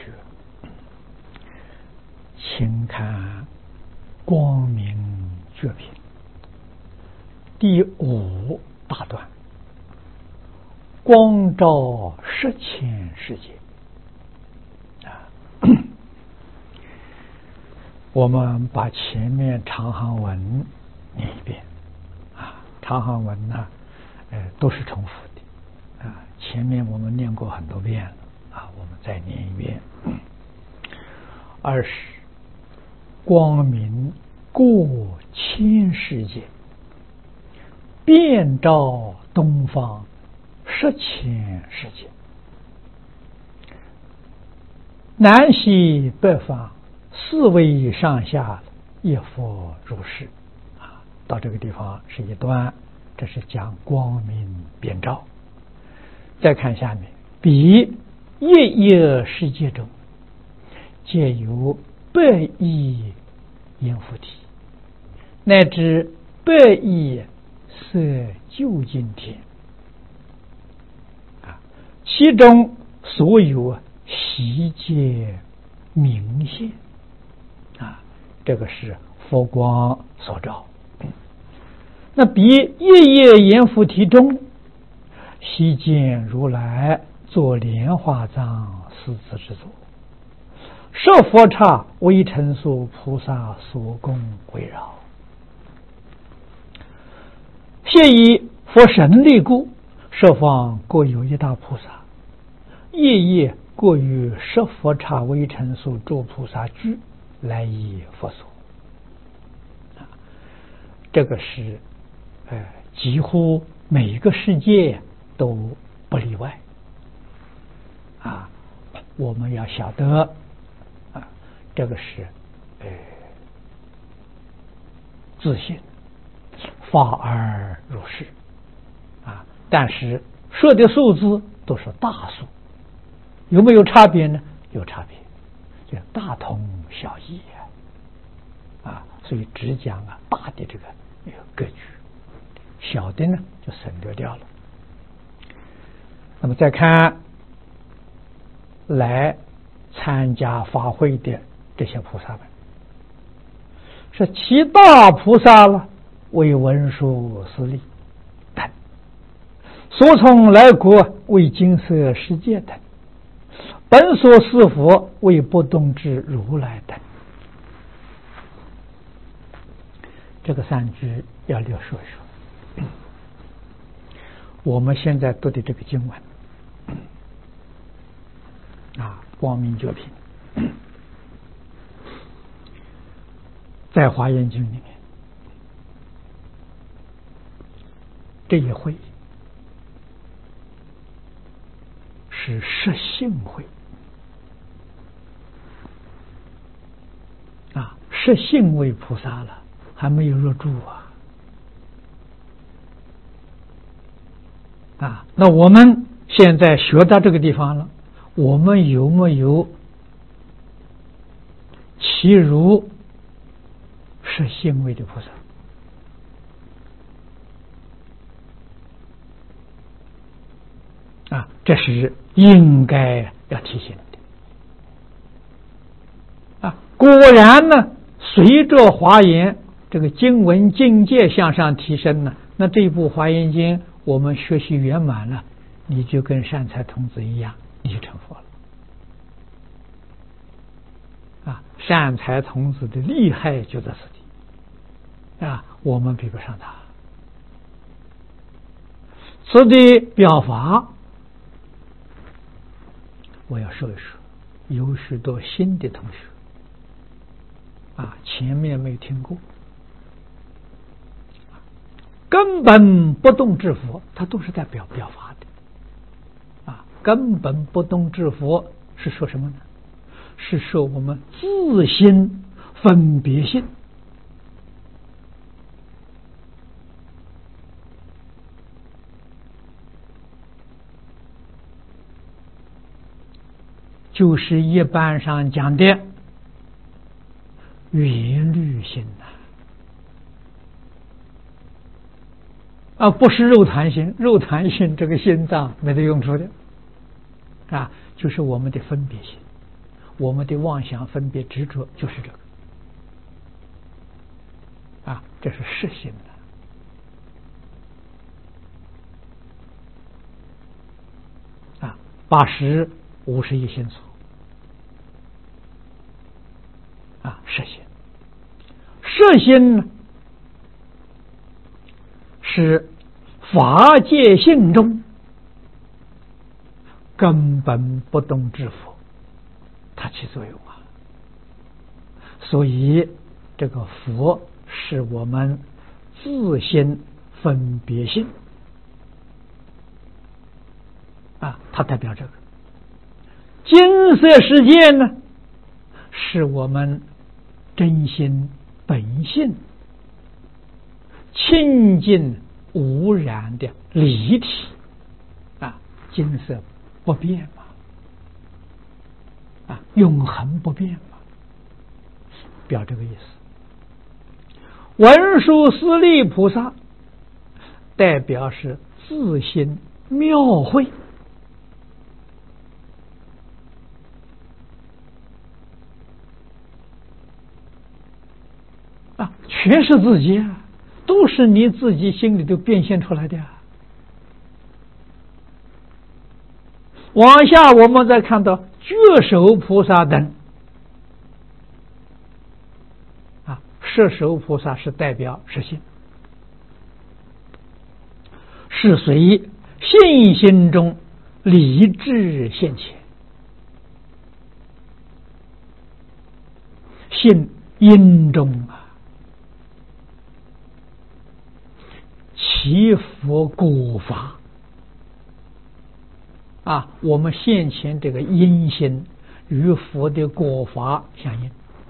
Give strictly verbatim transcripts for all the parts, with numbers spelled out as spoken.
学，请看光明觉品第五大段，光照十千世界啊。我们把前面长行文念一遍啊，长行文呢，呃，都是重复的啊。前面我们念过很多遍了啊，我们再念一遍。二是光明过千世界，遍照东方十千世界，南西北方四维上下一佛如是啊。到这个地方是一段，这是讲光明遍照。再看下面，彼一一世界中，皆有百亿阎浮提，乃至百亿色究竟天啊，其中所有悉皆明现啊，这个是佛光所照。那彼一一阎浮提中，悉见如来作莲花藏四字之作，设佛刹微尘所菩萨所供围绕。现以佛神力故，设方各有一大菩萨，夜夜各于设佛刹微尘所诸菩萨居，来以佛所。这个是呃，几乎每个世界都不例外啊。我们要晓得啊，这个是呃自信法而如是啊。但是说的数字都是大数，有没有差别呢？有差别，就大同小异啊。所以只讲啊大的这个格局，小的呢就省略掉了。那么再看来参加法会的这些菩萨们，是其大菩萨了，为文殊师利等，所从来国为金色世界等，本所侍佛为不动之如来等。这个三句要略说一说。我们现在读的这个经文啊，光明觉品，在华严经里面这一会是实性会啊，实性为菩萨了，还没有入住啊啊！那我们现在学到这个地方了，我们有没有其如是性位的菩萨啊？这是应该要提醒的啊！果然呢，随着华严这个经文境界向上提升呢，那这一部华严经我们学习圆满了，你就跟善财童子一样，你就成佛了啊！善财童子的厉害就在此地啊，我们比不上他。此地表法，我要说一说，有许多新的同学啊，前面没听过，根本不动之佛，它都是在表表法的啊。根本不动之佛是说什么呢？是说我们自心分别性。就是一般上讲的缘虑心呐。啊，不是肉弹心，肉弹心这个心脏没得用处的啊，就是我们的分别心。 我们的妄想分别执着就是这个啊，这是实心的啊，八十五十一心所啊，实心。实心呢，是法界性中根本不动之佛，它起作用啊。所以这个佛是我们自心分别心啊，它代表这个。金色世界呢，是我们真心本性清净无染的离体啊，金色不变嘛，啊，永恒不变嘛，表这个意思。文殊师利菩萨代表是自心妙慧啊，全是自己啊，都是你自己心里头变现出来的啊。往下我们再看到觉首菩萨等啊，摄首菩萨是代表实心，是随信心中理智现前，信因中啊，祈福果法啊，我们现前这个因心与佛的果法相应，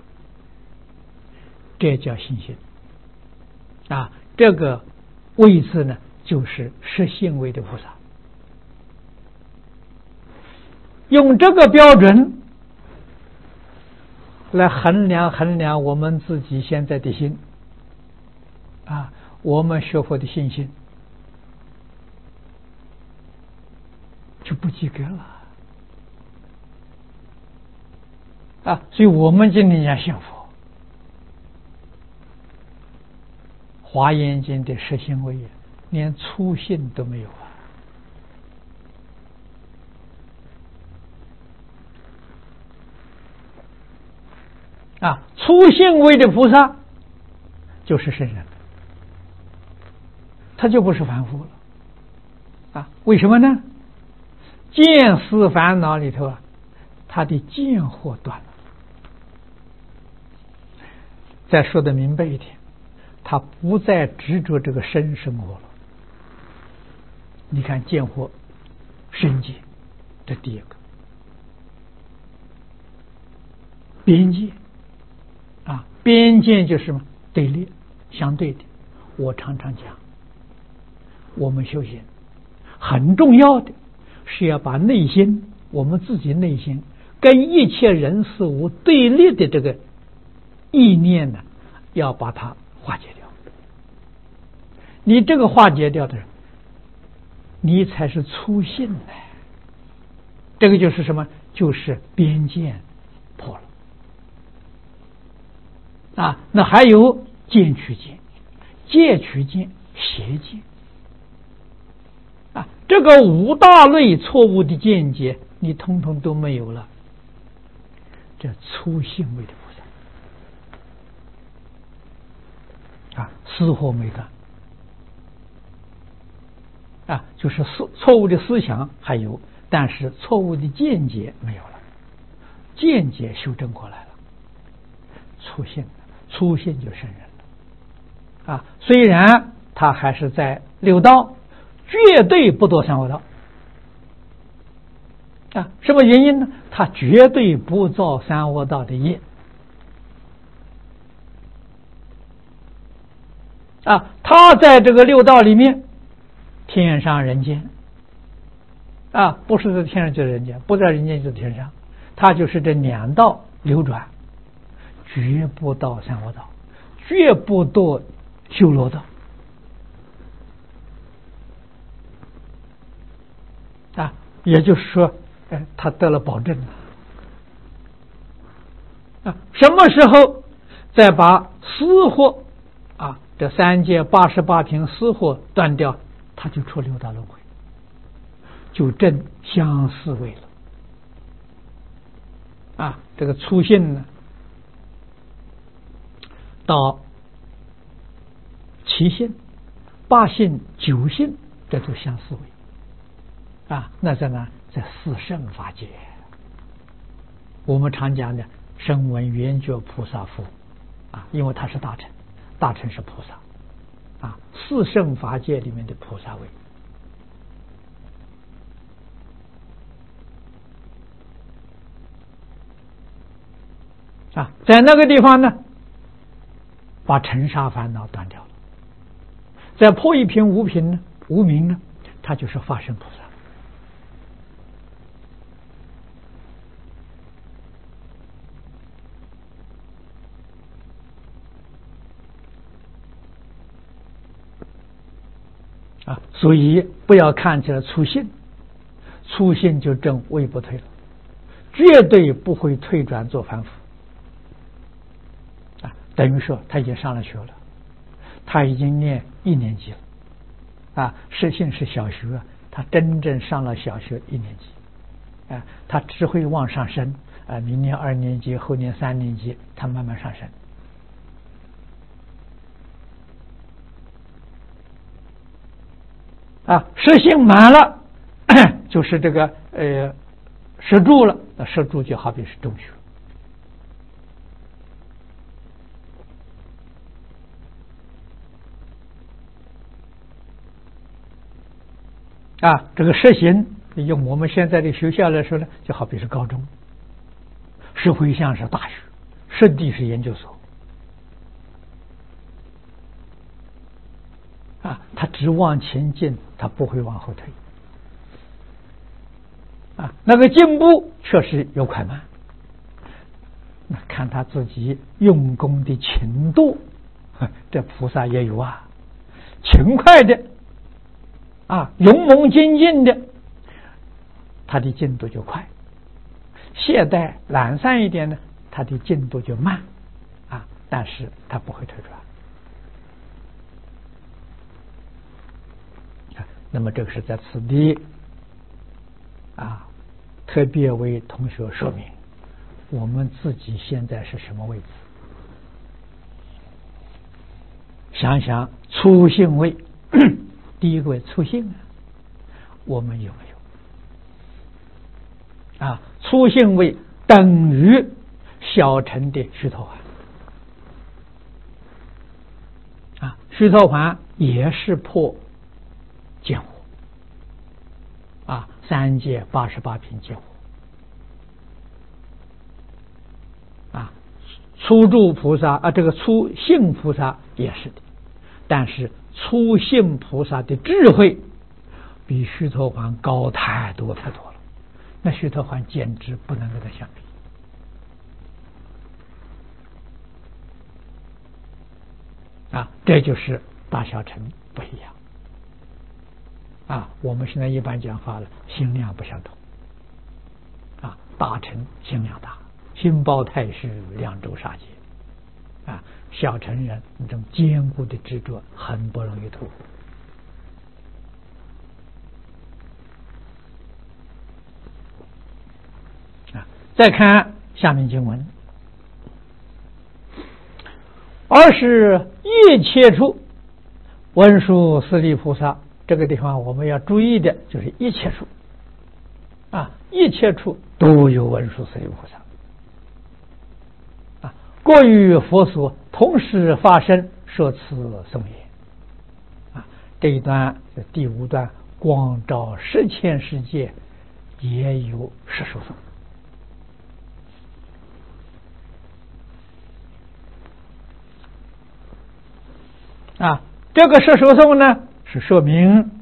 这叫信心啊。这个位置呢，就是实信位的菩萨。用这个标准来衡量衡量我们自己现在的心啊，我们学佛的信心就不及格了啊！所以我们今天要信佛，华严经的实信位连初信都没有啊！啊，初信位的菩萨就是圣人，他就不是凡夫了啊！为什么呢？见思烦恼里头啊，他的见惑断了。再说的明白一点，他不再执着这个身生活了。你看见惑身界，这第一个边界啊，边界就是什么？对立相对的。我常常讲，我们修行很重要的是要把内心，我们自己内心跟一切人事物对立的这个意念呢，要把它化解掉。你这个化解掉的人，你才是初信呢。这个就是什么？就是边界破了啊。那还有见取见、戒取见、邪见啊，这个五大类错误的见解，你通通都没有了。这初信位的菩萨啊，思惑没断啊，就是错错误的思想还有，但是错误的见解没有了，见解修正过来了，初信，初信就圣人了啊。虽然他还是在六道，绝对不堕三恶道啊！什么原因呢？他绝对不造三恶道的业啊！他在这个六道里面，天上人间啊，不是在天上就是人间，不在人间就是天上，他就是这两道流转，绝不到三恶道，绝不堕修罗道啊！也就是说，哎，他得了保证了啊，什么时候再把私货啊这三界八十八品私货断掉，他就出六道轮回，就证相思位了。啊，这个粗信呢，到七信、八信、九信，这都相思位。啊，那在哪？在四圣法界。我们常讲的声闻缘觉菩萨佛啊，因为他是大乘，大乘是菩萨啊，四圣法界里面的菩萨位。啊，在那个地方呢，把尘沙烦恼断掉了。在破一品无品呢，无明呢，他就是法身菩萨。啊，所以不要看起来粗信，粗信就证位不退了，绝对不会退转做凡夫。啊，等于说他已经上了学了，他已经念一年级了。啊，实性是小学，他真正上了小学一年级。啊，他只会往上升。啊，明年二年级，后年三年级，他慢慢上升。啊，实性满了，就是这个呃实住了，那实住就好比是中学。啊，这个实行用我们现在的学校来说呢，就好比是高中，实回向是大学，实地是研究所。啊，他只往前进，他不会往后退。啊，那个进步确实有快慢，那看他自己用功的勤度，这菩萨也有啊，勤快的啊，勇猛精进的，他的进度就快；懈怠懒散一点呢，他的进度就慢啊，但是他不会退转。那么这个是在此地啊，特别为同学说明我们自己现在是什么位置。想想粗性位，第一个位粗性啊，我们有没有啊？粗性位等于小乘的须陀洹啊，须陀洹也是破见惑啊，三界八十八品见惑啊，初住菩萨啊，这个初性菩萨也是的，但是初性菩萨的智慧比须陀洹高太多太多了，那须陀洹简直不能跟他相比啊，这就是大小乘不一样。啊，我们现在一般讲法了，心量不相同。啊，大乘心量大，心包太虚，量周杀劫。啊，小乘人那种坚固的执着很不容易突破。啊，再看下面经文，而是一切处文殊师利菩萨。这个地方我们要注意的就是一切处啊，一切处都有文殊师利菩萨啊，各于佛所同时发生，说辞颂言啊。这一段第五段光照十千世界也有十数颂啊。这个十数颂呢，是说明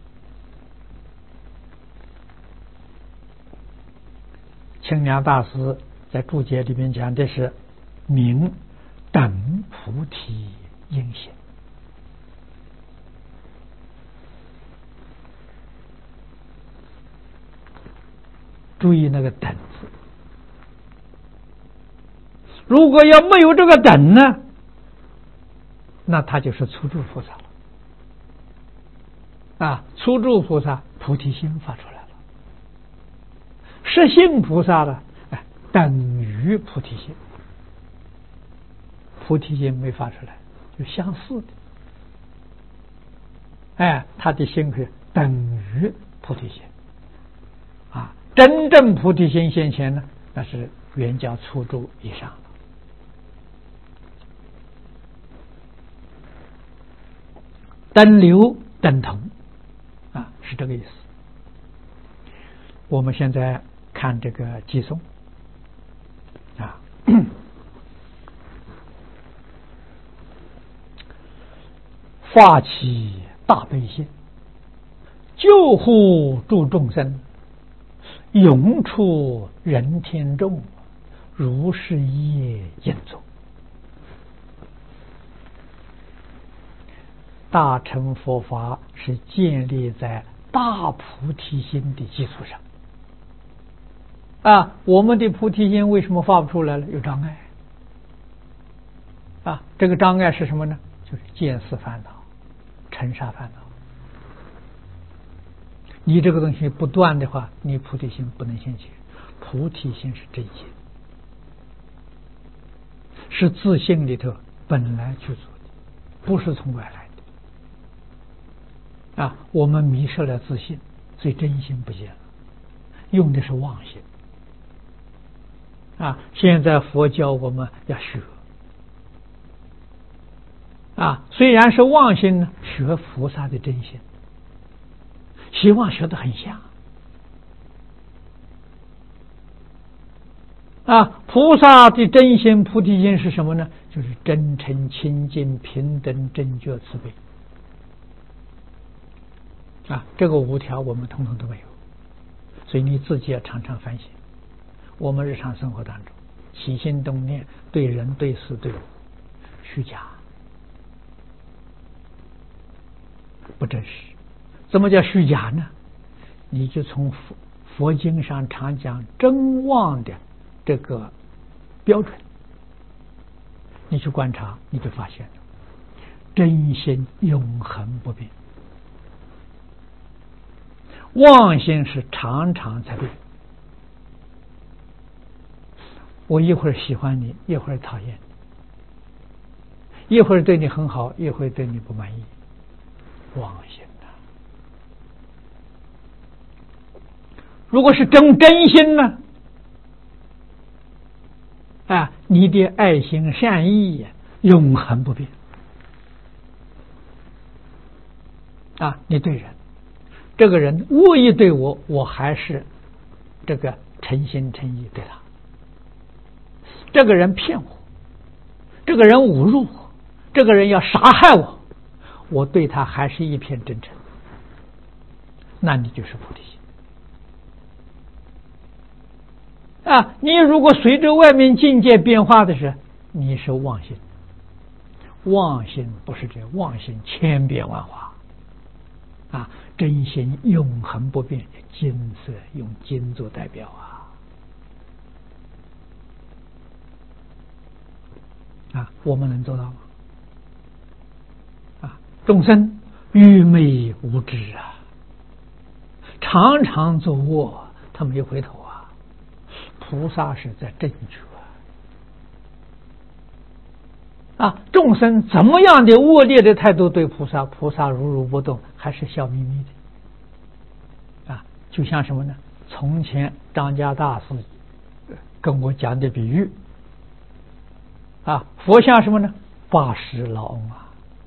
清凉大师在注解里面讲的是明等菩提因行。注意那个等字， 如果要没有这个等呢，那他就是初住菩萨了。啊，初住菩萨菩提心发出来了，实性菩萨了，哎，等于菩提心，菩提心没发出来，就相似的。哎，他的心可以等于菩提心。啊，真正菩提心现前呢，那是圆教初住以上。等流等同啊，是这个意思。我们现在看这个偈颂啊，发起大悲心，救护诸众生，永出人天众，如是业应作。大乘佛法是建立在大菩提心的基础上啊，我们的菩提心为什么发不出来了？有障碍啊，这个障碍是什么呢？就是见思烦恼、尘沙烦恼。你这个东西不断的话，你菩提心不能现前。菩提心是真心，是自性里头本来去做的，不是从外来的。啊，我们迷失了自信，所以真心不见了，用的是妄心。啊，现在佛教我们要学，啊，虽然是妄心呢，学菩萨的真心，希望学得很像。啊，菩萨的真心菩提心是什么呢？就是真诚、清净、平等、正觉、慈悲。啊，这个五条我们统统都没有，所以你自己要常常反省。我们日常生活当中，起心动念，对人、对事、对物，虚假，不真实。怎么叫虚假呢？你就从佛佛经上常讲真妄的这个标准，你去观察，你就发现了真心永恒不变。妄心是常常在变，我一会儿喜欢你，一会儿讨厌你，一会儿对你很好，一会儿对你不满意，妄心呐。如果是真真心呢？啊，你的爱心善意永恒不变啊，你对人。这个人恶意对我，我还是这个诚心诚意对他。这个人骗我，这个人侮辱我，这个人要杀害我，我对他还是一片真诚，那你就是菩提心啊！你如果随着外面境界变化的时候，你是妄心。妄心不是这样，妄心千变万化啊！真心永恒不变，金色用金做代表啊！啊，我们能做到吗？啊，众生愚昧无知啊，常常作恶，他没回头啊。菩萨是在正觉啊，众生怎么样的恶劣的态度对菩萨，菩萨如如不动，还是笑眯眯的啊。就像什么呢？从前张家大师跟我讲的比喻啊，佛像什么呢？八十老翁啊，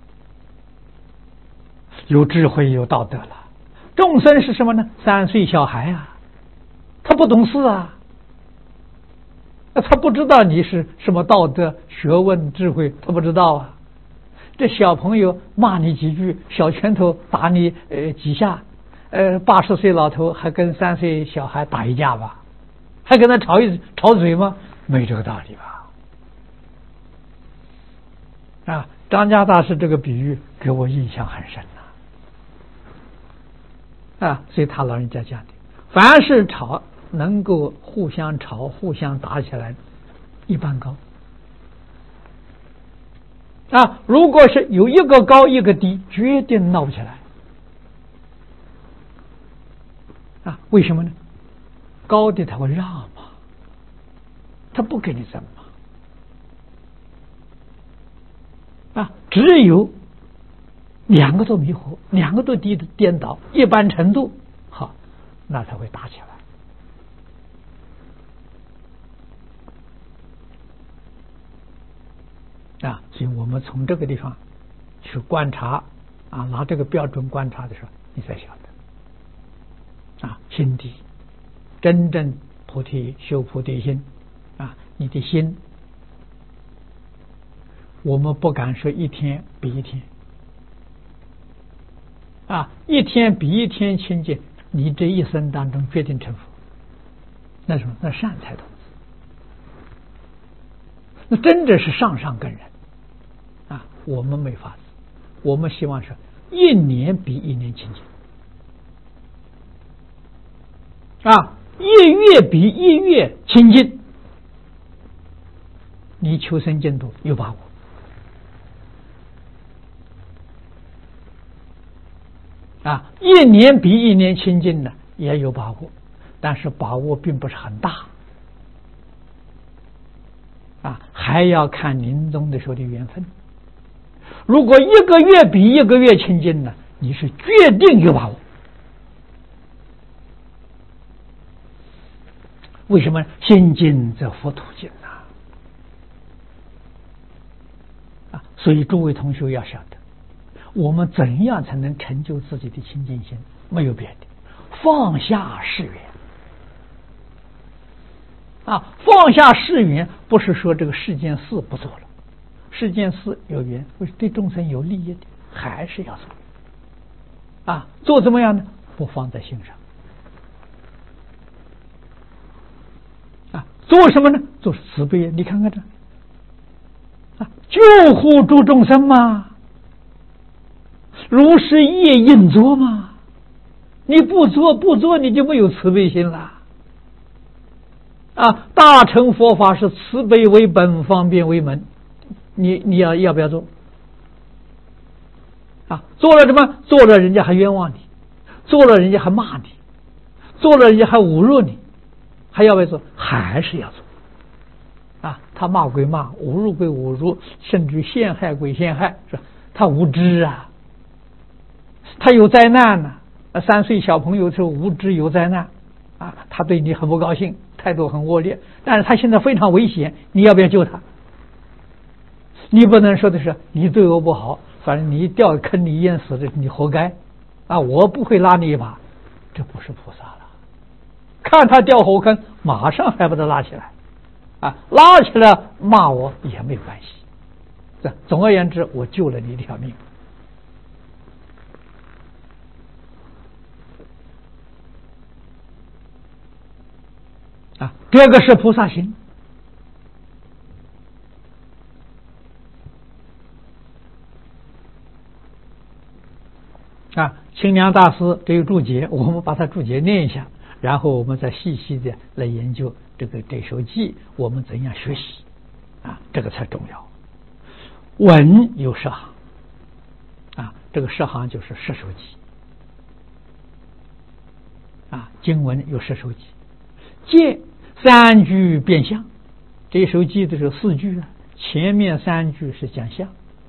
有智慧有道德了。众生是什么呢？三岁小孩啊，他不懂事啊，他不知道你是什么道德、学问、智慧，他不知道啊。这小朋友骂你几句，小拳头打你呃几下，呃八十岁老头还跟三岁小孩打一架吧？还跟他吵一吵嘴吗？没这个道理吧？啊，张家大师这个比喻给我印象很深呐、啊。啊，所以他老人家讲的，凡是吵能够互相吵、互相打起来，一般高啊，如果是有一个高一个低，绝对闹不起来。啊，为什么呢？高的他会让嘛，他不给你争嘛。啊，只有两个都迷惑，两个都低的颠倒，一般程度好，那才会打起来。啊，所以我们从这个地方去观察啊，拿这个标准观察的时候，你才晓得啊，心地真正菩提修菩提心啊，你的心，我们不敢说一天比一天啊，一天比一天清净，你这一生当中决定成佛，那什么？那善财童子，那真的是上上根人啊！我们没法子，我们希望是一年比一年清净啊，一月比一月清净，你求生净土有把握啊，一年比一年清净呢也有把握，但是把握并不是很大啊，还要看临终的时候的缘分。如果一个月比一个月清净呢，你是决定有把握。为什么？心净则佛土净啊！啊，所以诸位同学要晓得，我们怎样才能成就自己的清净心？没有别的，放下世缘啊！放下世缘，不是说这个世间事不做了，世间事有缘，对众生有利益的，还是要做啊！做怎么样呢？不放在心上啊！做什么呢？做慈悲。你看看这啊，救护诸众生嘛，如是业应作嘛。你不做不做，你就没有慈悲心了啊！大乘佛法是慈悲为本，方便为门。你你要要不要做啊？做了什么？做了人家还冤枉你，做了人家还骂你，做了人家还侮辱你，还要不要做？还是要做啊！他骂归骂，侮辱归侮辱，甚至陷害归陷害，是吧？他无知啊，他有灾难呢、啊。三岁小朋友是无知有灾难啊，他对你很不高兴，态度很恶劣，但是他现在非常危险，你要不要救他？你不能说的是你对我不好，反正你掉坑里淹死的，你活该啊！我不会拉你一把，这不是菩萨了。看他掉火坑，马上还把他拉起来啊！拉起来骂我也没关系。这总而言之，我救了你一条命啊！这个是菩萨心。啊，清凉大师这个注解，我们把它注解念一下，然后我们再细细的来研究这个这首偈，我们怎样学习啊？这个才重要。文有十行啊，这个十行就是十首偈啊，经文有十首偈，见三句变相。这首偈的是四句啊，前面三句是讲相，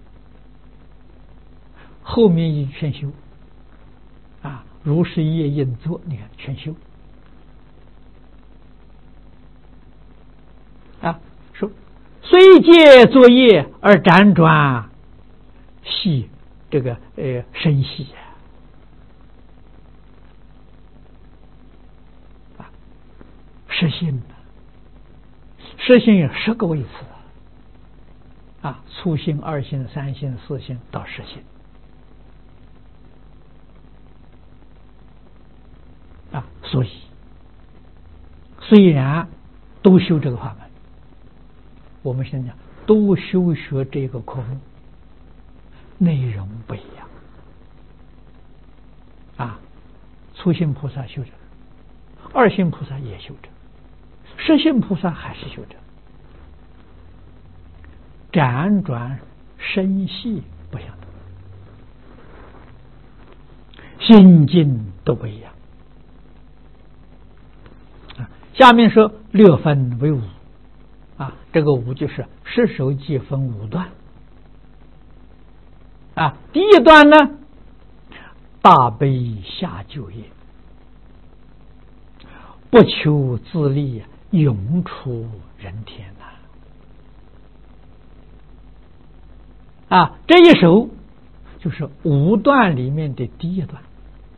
后面一句全修。啊，如是业应作，你看全修啊，说虽借作业而辗转细，这个呃深细啊，实心实心有十个位次啊，粗心、二心、三心、四心到实心。啊，所以虽然都修这个法门，我们现在都修学这个科目，内容不一样啊。初心菩萨修这个，二心菩萨也修这个，实心菩萨还是修这个。辗转身系不相同，心境都不一样。下面说六分为五啊，这个五就是十手即分五段啊。第一段呢，大悲下救业，不求自利，永出人天呐啊！这一首就是五段里面的第一段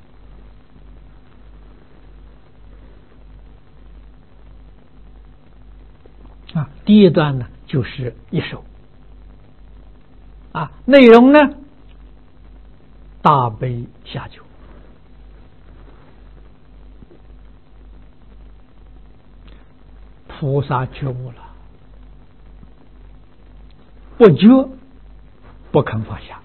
啊。第一段呢就是一首啊，内容呢大悲下救，菩萨觉悟了，不觉不肯放下。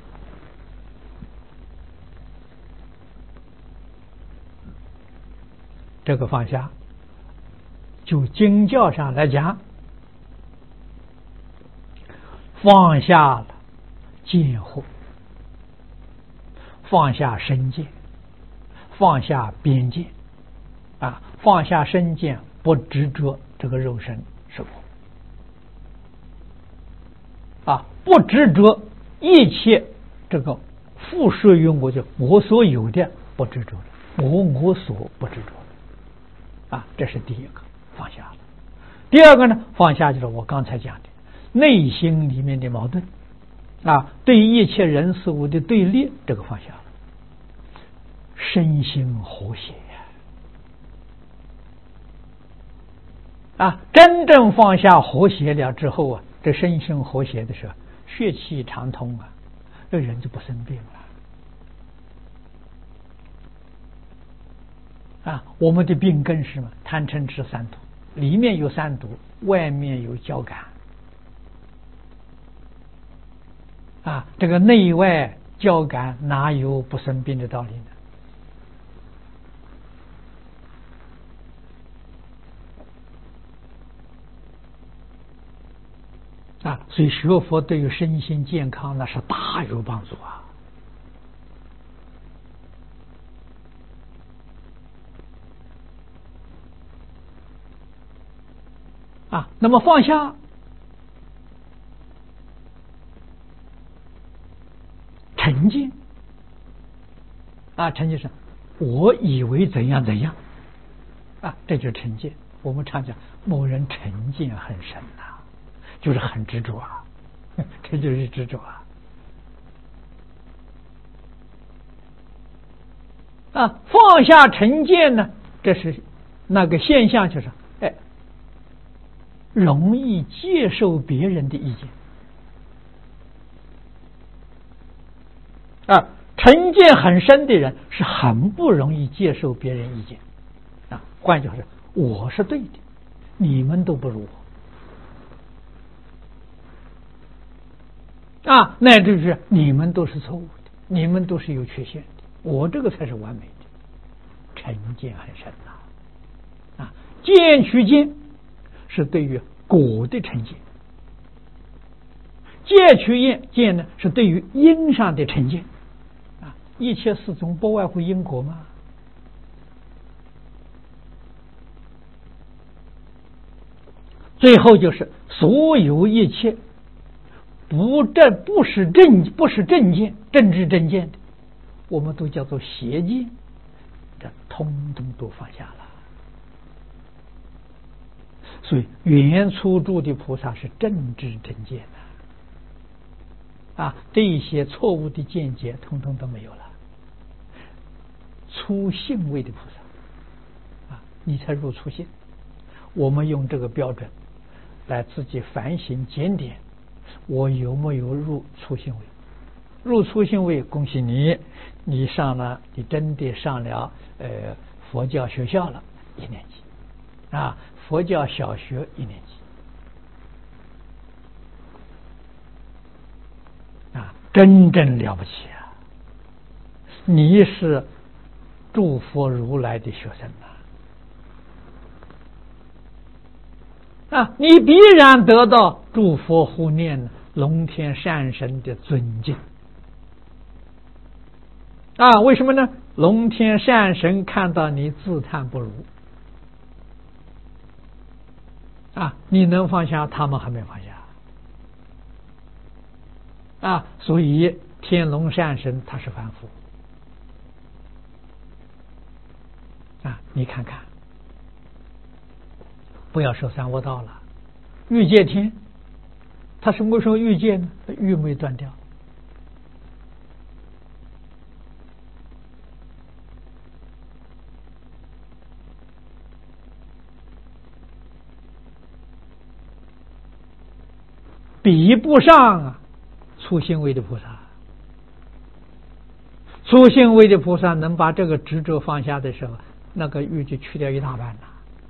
这个放下，就经教上来讲，放下了见惑，放下身见，放下边界啊，放下身见，不执着这个肉身是我啊，不执着一切这个附属于我，就我所有的不执着了，我我所不执着啊，这是第一个放下了。第二个呢，放下就是我刚才讲的内心里面的矛盾啊，对一切人事物的对立，这个放下了，身心和谐啊，真正放下和谐了之后啊，这身心和谐的时候，血气畅通啊，这人就不生病了啊。我们的病根是什么？贪嗔痴三毒，里面有三毒，外面有交感啊，这个内外交感哪有不生病的道理呢？啊，所以学佛对于身心健康那是大有帮助啊！啊，那么放下成见啊，成见是我以为怎样怎样啊，这就是成见。我们常讲某人成见很深呐、啊，就是很执着啊，这就是执着啊。啊，放下成见呢，这是那个现象，就是哎，容易接受别人的意见啊。成见很深的人是很不容易接受别人意见啊。换句话说，我是对的，你们都不如我啊，那就是你们都是错误的，你们都是有缺陷的，我这个才是完美的。成见很深呐、啊，啊，见取见是对于果的成见，戒取见见呢是对于因上的成见啊，一切事中不外乎因果嘛。最后就是所有一切不正不是正不是正见政治正见的，我们都叫做邪见，这通通都放下了。所以原初住的菩萨是正知正见的啊，这一些错误的见解通通都没有了。初信位的菩萨啊，你才入初信。我们用这个标准来自己反省检点，我有没有入初信位？入初信位，恭喜你，你上了，你真的上了呃佛教学校了一年级啊，佛教小学一年级啊，真正了不起啊！你是诸佛如来的学生啊！啊，你必然得到诸佛护念呢， 龙天善神的尊敬啊！为什么呢？龙天善神看到你自叹不如啊，你能放下，他们还没放下啊！所以天龙善神他是凡夫啊！你看看，不要说三恶道了，欲界天，他什么时候欲界呢？欲没断掉。比不上啊，粗心位的菩萨，粗心位的菩萨能把这个执着放下的时候，那个欲就去掉一大半了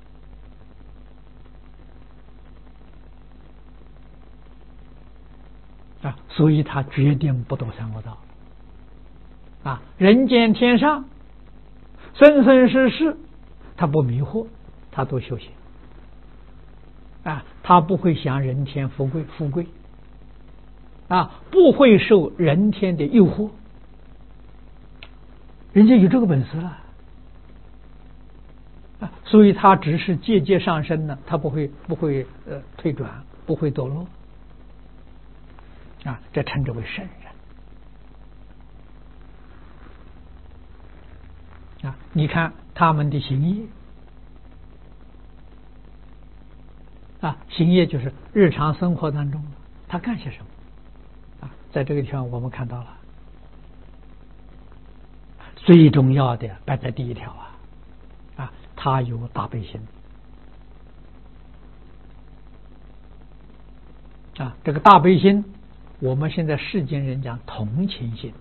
啊！所以他决定不堕三恶道啊！人间天上，生生世世，他不迷惑，他都修行啊！他不会想人天富贵富贵啊，不会受人天的诱惑，人家有这个本事了啊！所以他只是节节上升呢，他不会不会呃退转，不会堕落啊！这称之为圣人啊！你看他们的行业啊，行业就是日常生活当中他干些什么啊？在这个地方我们看到了，最重要的摆在第一条啊啊，他有大悲心啊，这个大悲心，我们现在世间人讲同情心、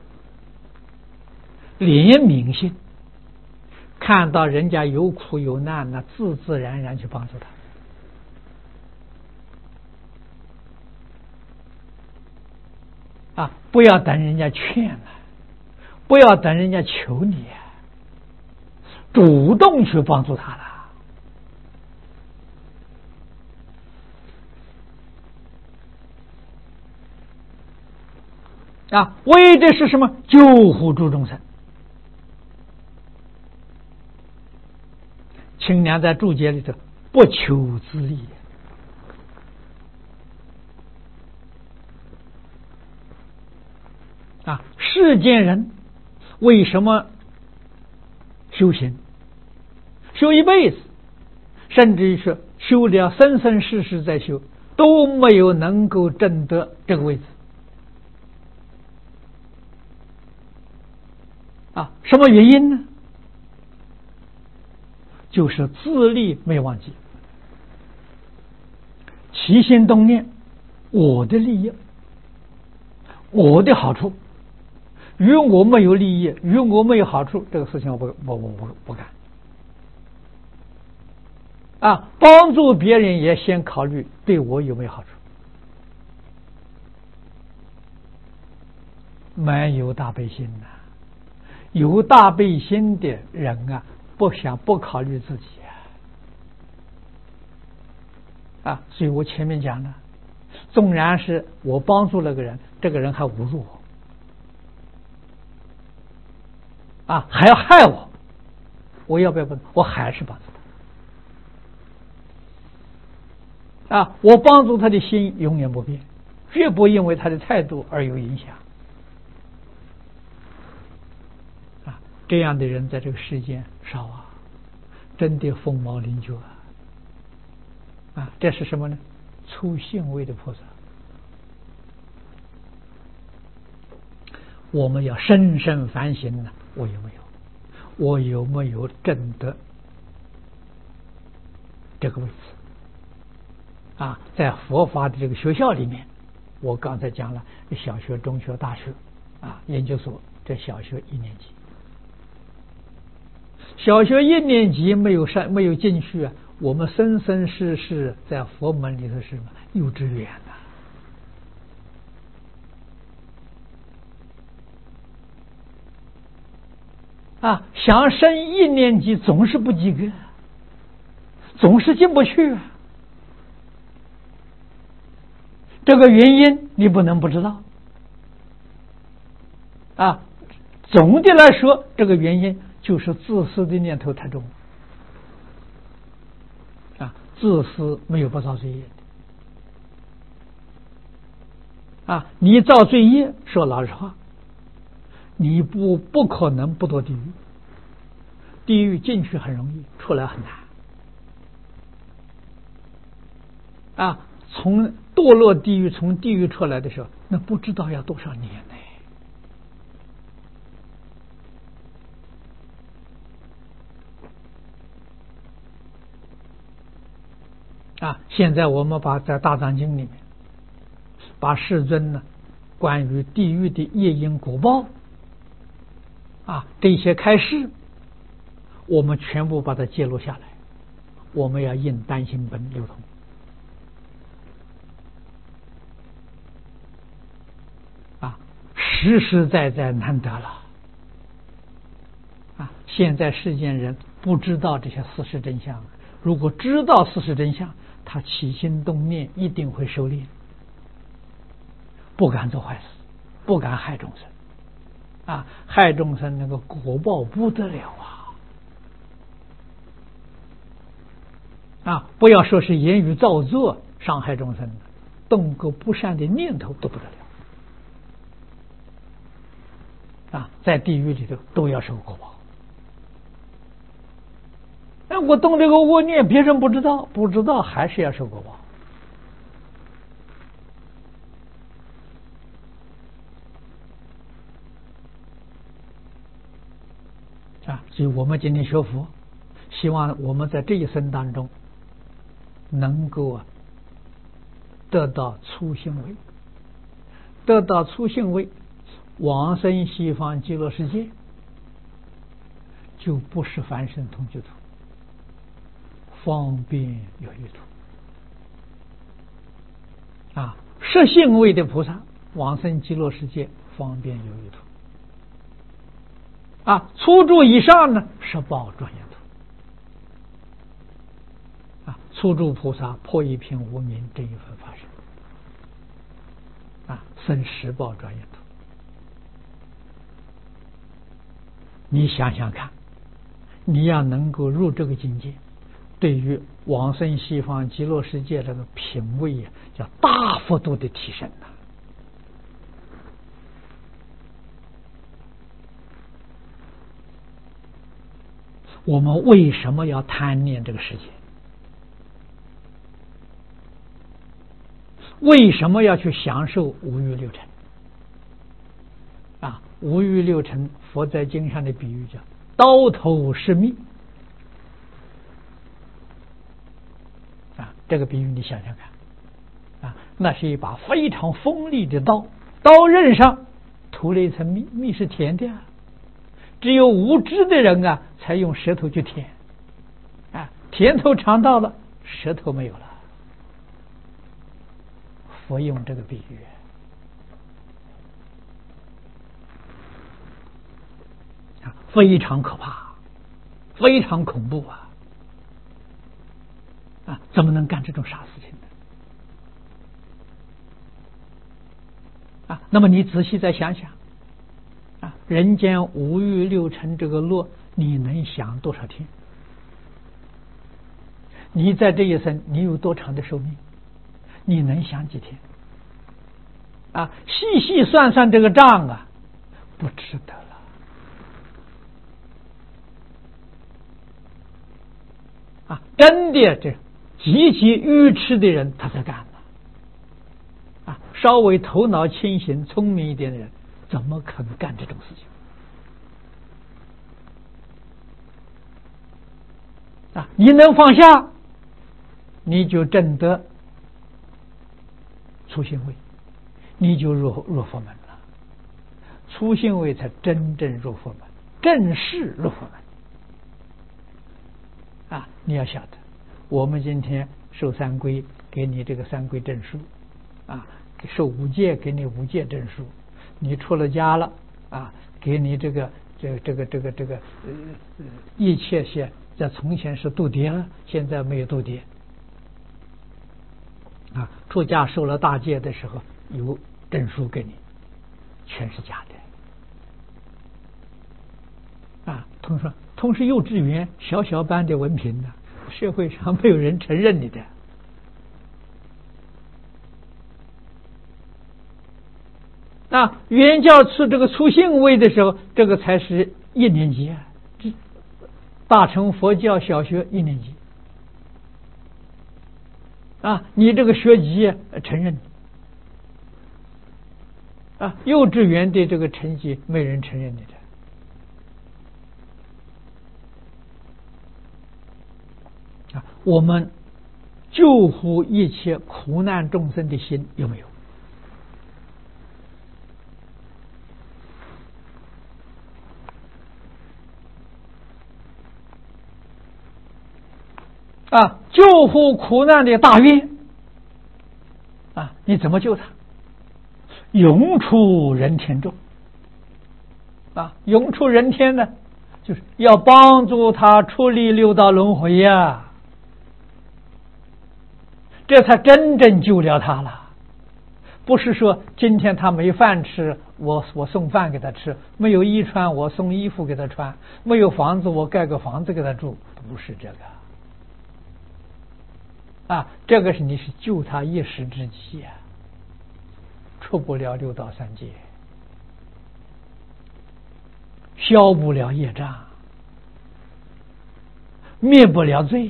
怜悯心，看到人家有苦有难，那自自然然去帮助他。啊！不要等人家劝了，不要等人家求你，主动去帮助他了。啊，为的是什么？救护诸众生。清凉在注解里头，不求自利。啊，世间人为什么修行？修一辈子，甚至于说修了生生世世在修，都没有能够证得这个位置。啊，什么原因呢？就是自利没忘记，起心动念，我的利益，我的好处。与我没有利益，与我没有好处，这个事情我不我我不不干啊！帮助别人也先考虑对我有没有好处。没有大悲心呐、啊，有大悲心的人啊，不想不考虑自己啊啊！所以我前面讲了，纵然是我帮助了个人，这个人还侮辱我。啊，还要害我，我要不要帮？我还是帮助他。啊，我帮助他的心永远不变，绝不因为他的态度而有影响。啊，这样的人在这个世间少啊，真的凤毛麟角啊！啊，这是什么呢？粗信位的菩萨。我们要深深反省呢。我有没有？我有没有证得这个位置？啊，在佛法的这个学校里面，我刚才讲了，小学、中学、大学，啊，研究所，这小学一年级，小学一年级没有上，没有进去啊，我们生生世世在佛门里头是什么？幼稚园呐。啊，想升一年级总是不及格，总是进不去。 这个原因你不能不知道啊。总的来说，这个原因就是自私的念头太重啊。自私没有不造罪业的啊。你造罪业，说老实话，你不不可能不堕地狱。地狱进去很容易，出来很难啊。从堕落地狱，从地狱出来的时候，那不知道要多少年呢。啊，现在我们把在大藏经里面，把世尊呢关于地狱的业因果报啊这些开示，我们全部把它记录下来，我们要印单行本流通啊，实实在在难得了啊！现在世间人不知道这些事实真相，如果知道事实真相，他起心动念一定会收敛，不敢做坏事，不敢害众生啊！害众生那个果报不得了啊！啊，不要说是言语造作伤害众生，动个不善的念头都不得了啊！在地狱里头都要受果报。那我动这个恶念，别人不知道，不知道还是要受果报啊！所以我们今天学佛，希望我们在这一生当中能够啊得到初信位，得到初信位，往生西方极乐世界就不是凡圣同居土，方便有余土啊。实信位的菩萨往生极乐世界方便有余土啊。初住以上呢，十报庄严土啊。初住菩萨破一品无明这一份法身啊，生十报庄严土。你想想看，你要能够入这个境界，对于往生西方极乐世界这个品位呀，叫大幅度的提升呐、啊。我们为什么要贪念这个世界？为什么要去享受五欲六尘？啊，五欲六尘，佛在经上的比喻叫刀头是蜜。啊，这个比喻你想想看，啊，那是一把非常锋利的刀，刀刃上涂了一层蜜，蜜是甜的啊，只有无知的人啊，才用舌头去舔，啊，甜头尝到了，舌头没有了。佛用这个比喻，啊，非常可怕，非常恐怖啊！啊，怎么能干这种傻事情呢？啊，那么你仔细再想想，啊，人间五欲六尘这个乐，你能享多少天？你在这一生，你有多长的寿命？你能享几天？啊，细细算算这个账啊，不值得了。啊，真的这极其愚痴的人他才干了。啊，稍微头脑清醒、聪明一点的人，怎么可能干这种事情？啊，你能放下，你就证得初信位，你就入入佛门了。初信位才真正入佛门，正式入佛门。啊，你要晓得，我们今天受三皈，给你这个三皈证书，啊，受五戒给你五戒证书，你出了家了啊，给你这个这个这个这个这个呃一切些，在从前是度牒了，现在没有度牒。 啊，出家受了大戒的时候有证书给你，全是假的。啊，同时同时幼稚园小小班的文凭呢，社会上没有人承认你的。啊，原教出这个出信位的时候，这个才是一年级啊，这大乘佛教小学一年级。啊，你这个学籍承认。啊，幼稚园的这个成绩没人承认你的。啊，我们救护一切苦难众生的心有没有？啊，救护苦难的大愿啊，你怎么救他？永出人天中啊，永出人天呢，就是要帮助他出离六道轮回呀、啊，这才真正救了他了。不是说今天他没饭吃，我我送饭给他吃；没有衣穿，我送衣服给他穿；没有房子，我盖个房子给他住。不是这个啊，这个是你是救他一时之急啊，出不了六道三界，消不了业障，灭不了罪。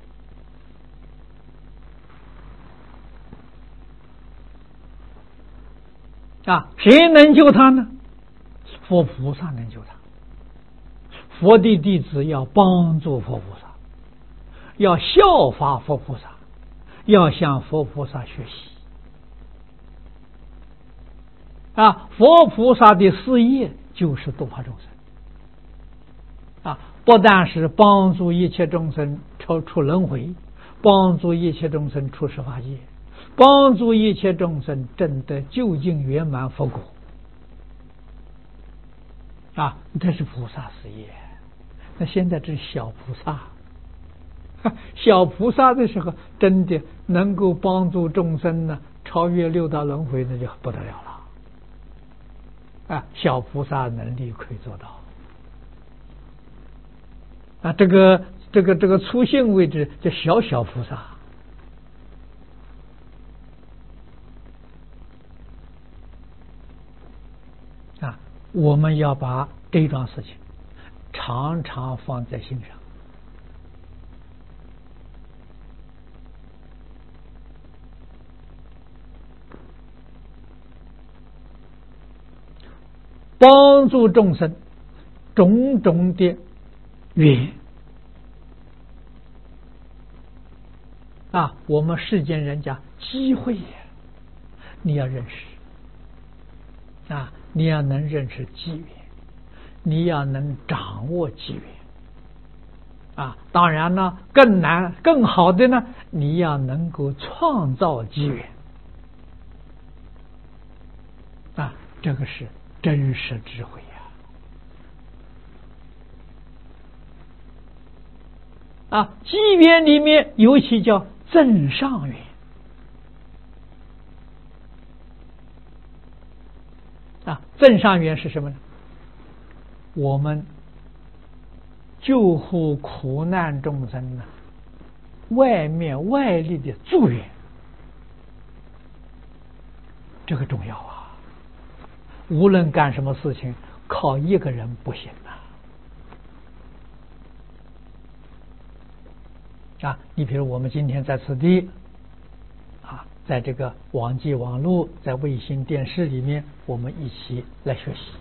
啊，谁能救他呢？佛菩萨能救他。佛的弟子要帮助佛菩萨，要效法佛菩萨，要向佛菩萨学习。啊，佛菩萨的事业就是度化众生。啊，不但是帮助一切众生超出轮回，帮助一切众生出十法界，帮助一切众生证得究竟圆满佛果。啊，这是菩萨事业。那现在这是小菩萨，小菩萨的时候，真的能够帮助众生呢，超越六道轮回，那就不得了了。啊，小菩萨能力可以做到。啊，这个这个这个粗性位置叫小小菩萨。啊，我们要把这桩事情常常放在心上。帮助众生种种的缘啊，我们世间人家机会呀，你要认识啊，你要能认识机缘，你要能掌握机缘啊。当然呢，更难更好的呢，你要能够创造机缘啊，这个是真实智慧呀！啊，机缘里面尤其叫增上缘啊，增上缘是什么呢？我们救护苦难众生呢，外面外力的助缘，这个重要啊！无论干什么事情，靠一个人不行啊！啊，你比如我们今天在此地啊，在这个网际网络，在卫星电视里面，我们一起来学习。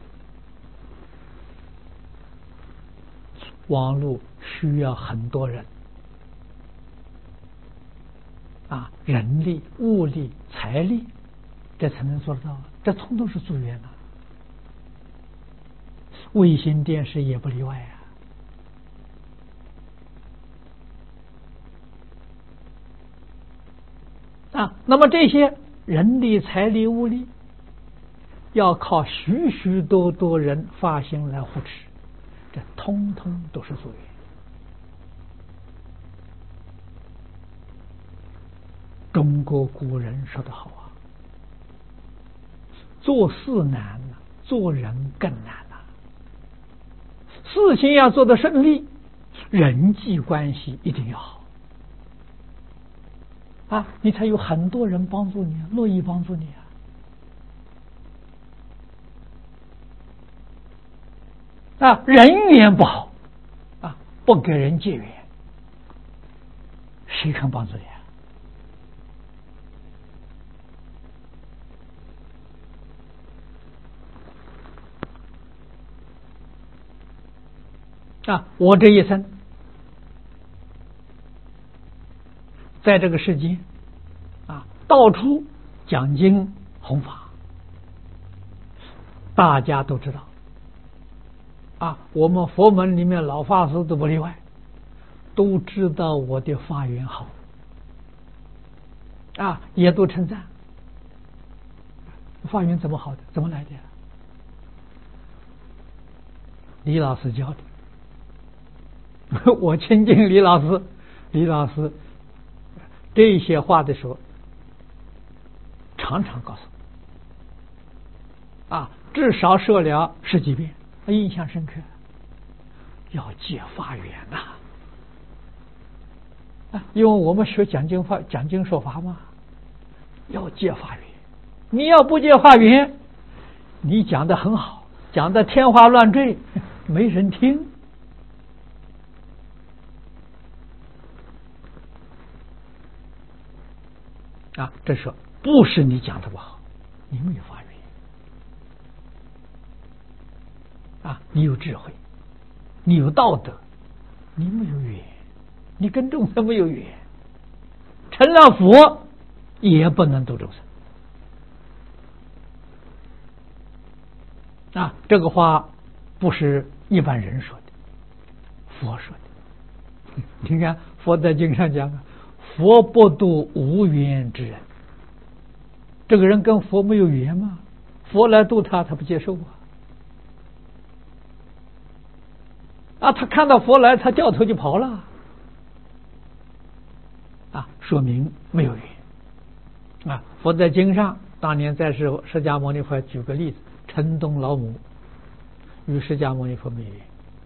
网络需要很多人啊，人力、物力、财力，这才能做得到。这通通是助缘啊，卫星电视也不例外啊。啊，那么这些人力、财力、物力，要靠许许多多人发心来护持，这通通都是助缘。 中国古人说得好啊，做事难，做人更难了。事情要做得顺利，人际关系一定要好啊，你才有很多人帮助你，乐意帮助你啊。啊，人缘不好啊，不给人结缘，谁肯帮助你啊？啊，我这一生在这个世界啊，到处讲经弘法，大家都知道啊，我们佛门里面老法师都不例外，都知道我的法缘好啊，也都称赞。法缘怎么好的？怎么来的？李老师教的。我亲近李老师，李老师这些话的时候，常常告诉我啊，至少说了十几遍，印象深刻。要结法缘呐、啊，啊，因为我们学讲经法、讲经说法嘛，要结法缘。你要不结法缘，你讲的很好，讲的天花乱坠，没人听。啊，这说不是你讲的不好，你没有法缘啊，你有智慧，你有道德，你没有缘，你跟众生没有缘，成了佛也不能度众生啊。这个话不是一般人说的，佛说的。你看佛在经上讲啊，佛不度无缘之人。这个人跟佛没有缘吗？佛来度他，他不接受啊！啊，他看到佛来，他掉头就跑了啊，说明没有缘啊。佛在经上当年在世，释迦牟尼佛举个例子，陈东老母与释迦牟尼佛没缘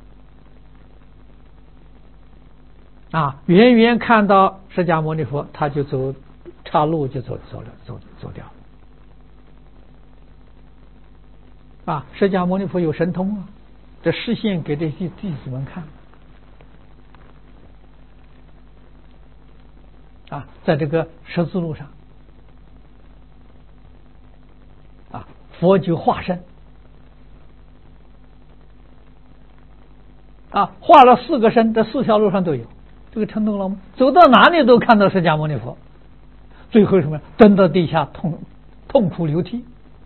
啊，远远看到释迦牟尼佛，他就走岔路就走走了走走掉啊。释迦牟尼佛有神通啊，这示现给这些弟子们看啊，在这个十字路上啊，佛就化身啊，化了四个身，这四条路上都有。这个陈东老母走到哪里都看到释迦牟尼佛，最后什么蹲到地下痛痛哭流涕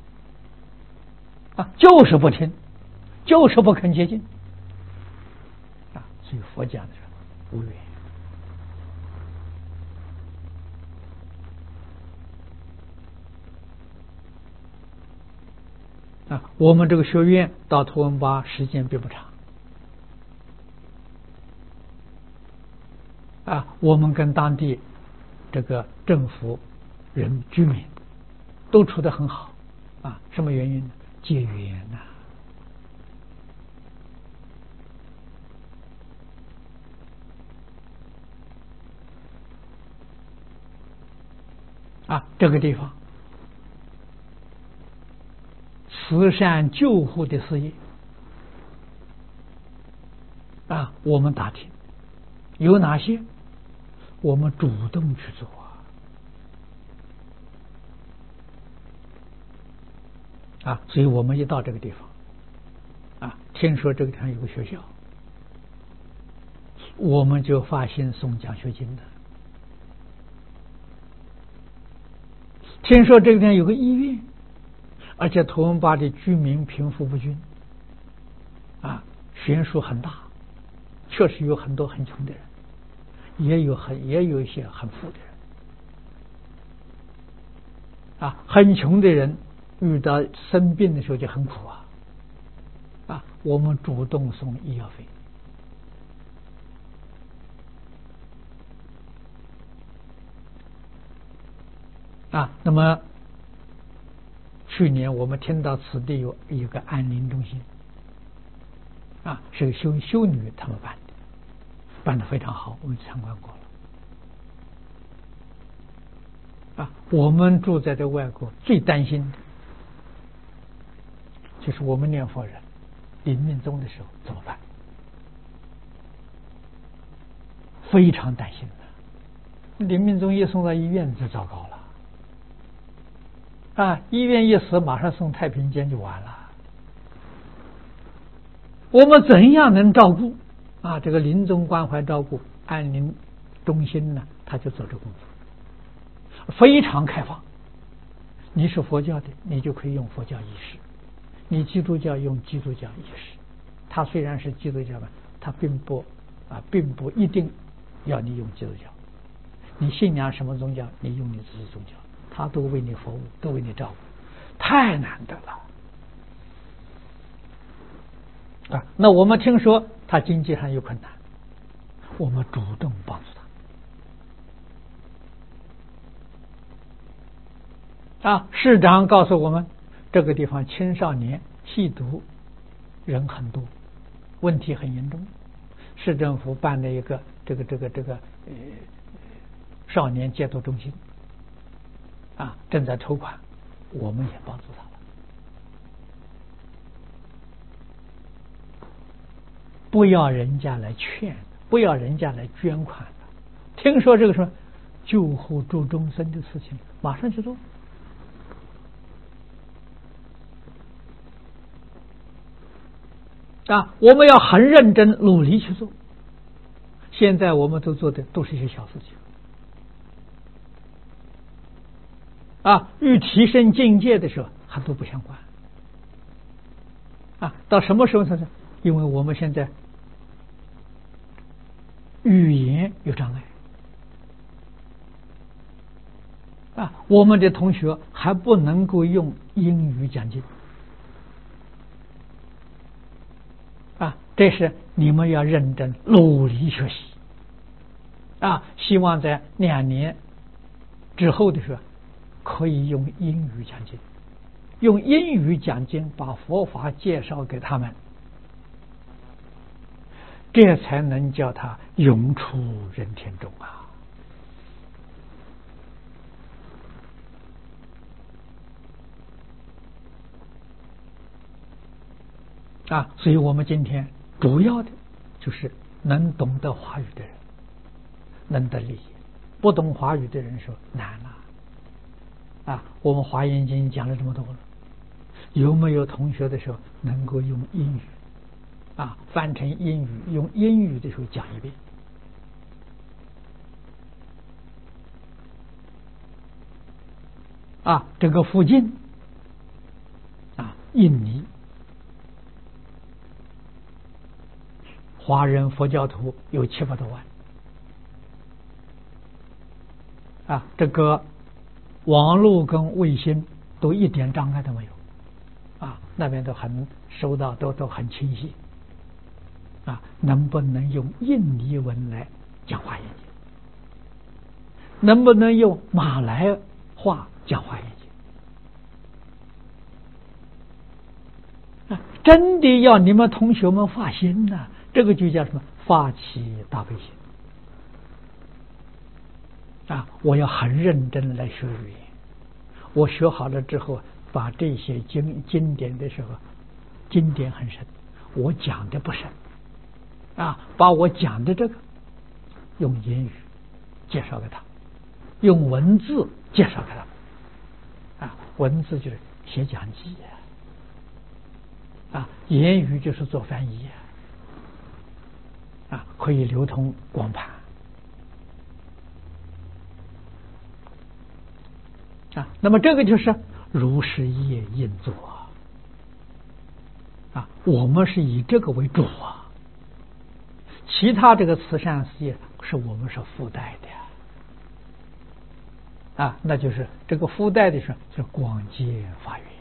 啊，就是不听，就是不肯接近啊。所以佛讲的是无缘啊。我们这个学院到图文巴时间并不长啊，我们跟当地这个政府人居民都处得很好啊。什么原因呢？结缘呐、啊。啊，这个地方慈善救护的事业啊，我们打听有哪些，我们主动去做啊。啊，所以我们一到这个地方啊，听说这个地方有个学校，我们就发心送奖学金的。听说这个地方有个医院，而且图文巴的居民贫富不均啊，悬殊很大，确实有很多很穷的人，也有很也有一些很富的人啊。很穷的人遇到生病的时候就很苦啊啊，我们主动送医药费啊，那么去年我们听到此地有一个安宁中心，啊，是个修修女他们办的，办得非常好，我们参观过了。啊，我们住在这外国最担心的就是我们念佛人临命终的时候怎么办？非常担心的，临命终一送到医院就糟糕了。啊，医院一死，马上送太平间就完了。我们怎样能照顾啊？这个临终关怀照顾安宁中心呢，他就做这工作，非常开放。你是佛教的，你就可以用佛教仪式；你基督教用基督教仪式。他虽然是基督教的，他并不啊，并不一定要你用基督教。你信仰什么宗教，你用你自己宗教。他都为你服务，都为你照顾，太难得了啊！那我们听说他经济上有困难，我们主动帮助他啊！市长告诉我们，这个地方青少年吸毒人很多，问题很严重。市政府办了一个这个这个这个呃少年戒毒中心。啊，正在筹款，我们也帮助他了。不要人家来劝，不要人家来捐款的。听说这个什么救护助终身的事情，马上去做。啊，我们要很认真努力去做。现在我们都做的都是一些小事情。啊，欲提升境界的时候，还都不相关。啊，到什么时候才是？因为我们现在语言有障碍。啊，我们的同学还不能够用英语讲经。啊，这是你们要认真努力学习。啊，希望在两年之后的时候。可以用英语讲经，用英语讲经，把佛法介绍给他们，这才能叫他永出人天中啊！啊，所以我们今天主要的就是能懂得华语的人，能得利益；不懂华语的人说难了。啊，我们华严经讲了这么多了，有没有同学的时候能够用英语啊翻成英语，用英语的时候讲一遍？啊，这个附近啊，印尼华人佛教徒有七百多万啊，这个。网络跟卫星都一点障碍都没有，啊，那边都很收到都都很清晰，啊，能不能用印尼文来讲华严经？能不能用马来话讲华严经？啊，真的要你们同学们发心呐、啊，这个就叫什么？发起大悲心。啊，我要很认真来学语言。我学好了之后，把这些经经典的时候，经典很深，我讲的不深，啊，把我讲的这个用言语介绍给他，用文字介绍给他，啊，文字就是写讲记啊，啊，言语就是做翻译啊，啊，可以流通光盘。啊，那么这个就是如是业应作啊，我们是以这个为主啊，其他这个慈善事业是我们是附带的啊，那就是这个附带的是是广结法缘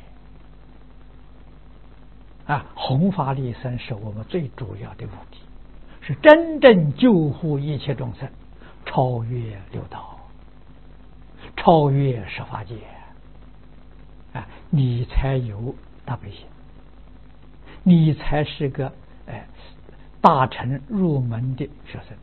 啊，弘法利生是我们最主要的目的，是真正救护一切众生，超越六道。 超越十法界啊，你才有大悲心，你才是个哎大乘入门的学生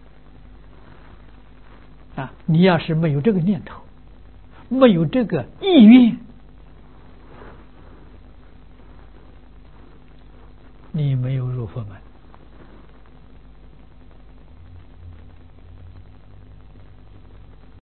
啊！你要是没有这个念头，没有这个意愿，你没有入佛门。